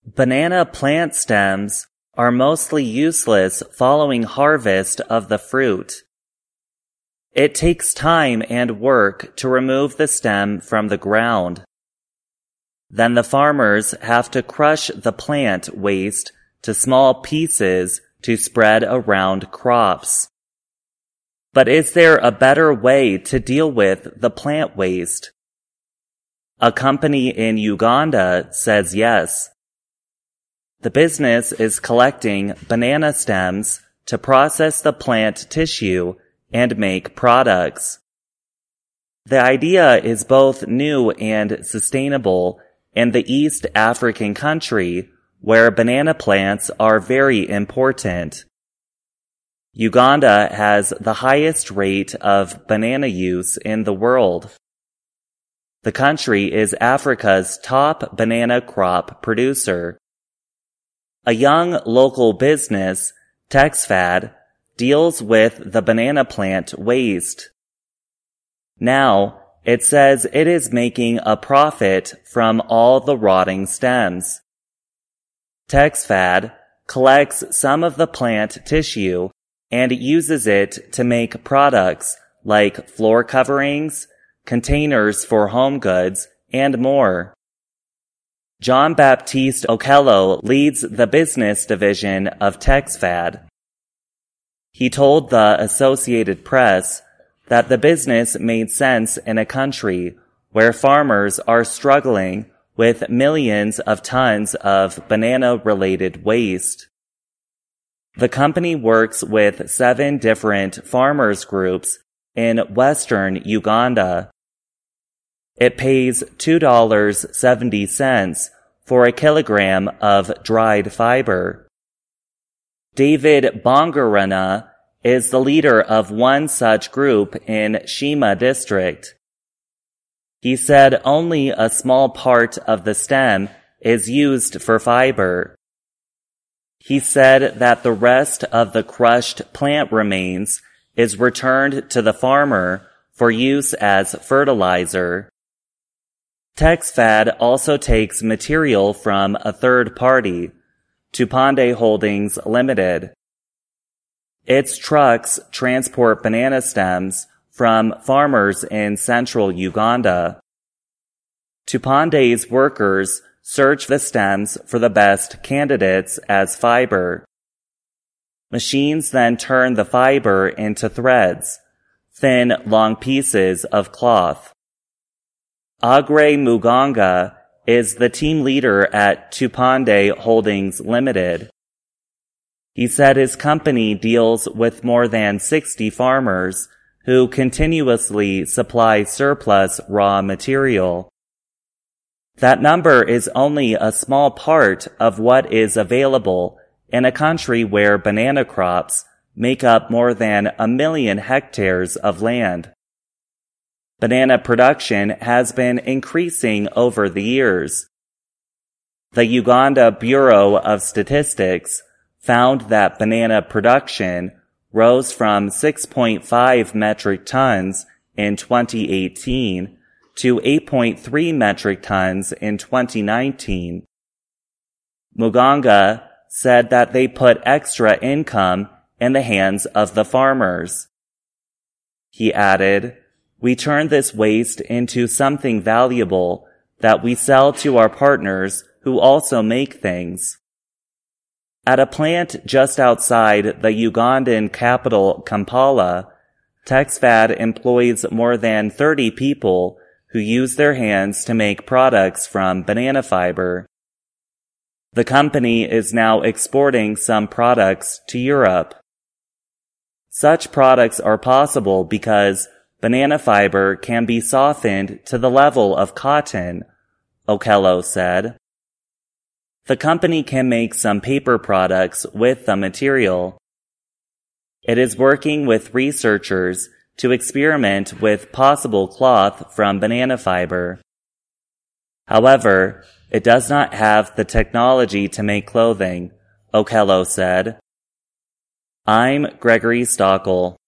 Banana plant stems are mostly useless following harvest of the fruit. It takes time and work to remove the stem from the ground. Then the farmers have to crush the plant waste to small pieces to spread around crops. But is there a better way to deal with the plant waste? A company in Uganda says yes. The business is collecting banana stems to process the plant tissue and make products. The idea is both new and sustainable in the East African country where banana plants are very important. Uganda has the highest rate of banana use in the world. The country is Africa's top banana crop producer. A young local business, Texfad, deals with the banana plant waste. Now, it says it is making a profit from all the rotting stems. Texfad collects some of the plant tissue and uses it to make products like floor coverings, containers for home goods, and more. John Baptiste Okello leads the business division of Texfad. He told the Associated Press that the business made sense in a country where farmers are struggling with millions of tons of banana-related waste. The company works with 7 different farmers groups in western Uganda. It pays $2.70 for a kilogram of dried fiber. David Bongarana is the leader of one such group in Shima district. He said only a small part of the stem is used for fiber. He said that the rest of the crushed plant remains is returned to the farmer for use as fertilizer. Texfad also takes material from a third party, Tupande Holdings Limited. Its trucks transport banana stems from farmers in central Uganda. Tupande's workers search the stems for the best candidates as fiber. Machines then turn the fiber into threads, thin, long pieces of cloth. Agre Muganga is the team leader at Tupande Holdings Limited. He said his company deals with more than 60 farmers who continuously supply surplus raw material. That number is only a small part of what is available in a country where banana crops make up more than 1 million hectares of land. Banana production has been increasing over the years. The Uganda Bureau of Statistics found that banana production rose from 6.5 metric tons in 2018 to 8.3 metric tons in 2019. Muganga said that they put extra income in the hands of the farmers. He added, "We turn this waste into something valuable that we sell to our partners who also make things." At a plant just outside the Ugandan capital Kampala, Texfad employs more than 30 people who use their hands to make products from banana fiber. The company is now exporting some products to Europe. Such products are possible because banana fiber can be softened to the level of cotton, Okello said. The company can make some paper products with the material. It is working with researchers to experiment with possible cloth from banana fiber. However, it does not have the technology to make clothing, Okello said. I'm Gregory Stockel.